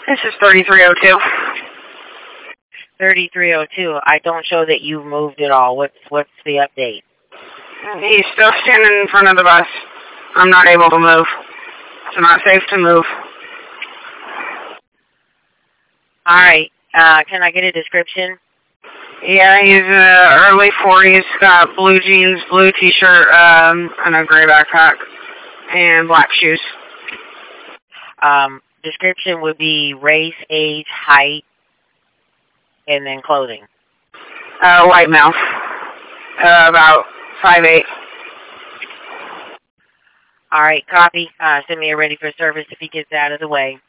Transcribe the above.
This is 3302. 3302. I don't show that you've moved at all. What's the update? He's still standing in front of the bus. I'm not able to move. It's not safe to move. All right. Can I get a description? Yeah, he's early 40s, got blue jeans, blue t-shirt, and a gray backpack, and black shoes. Description would be race, age, height, and then clothing. White male. About 5'8". All right, copy. Send me a ready for service if he gets out of the way.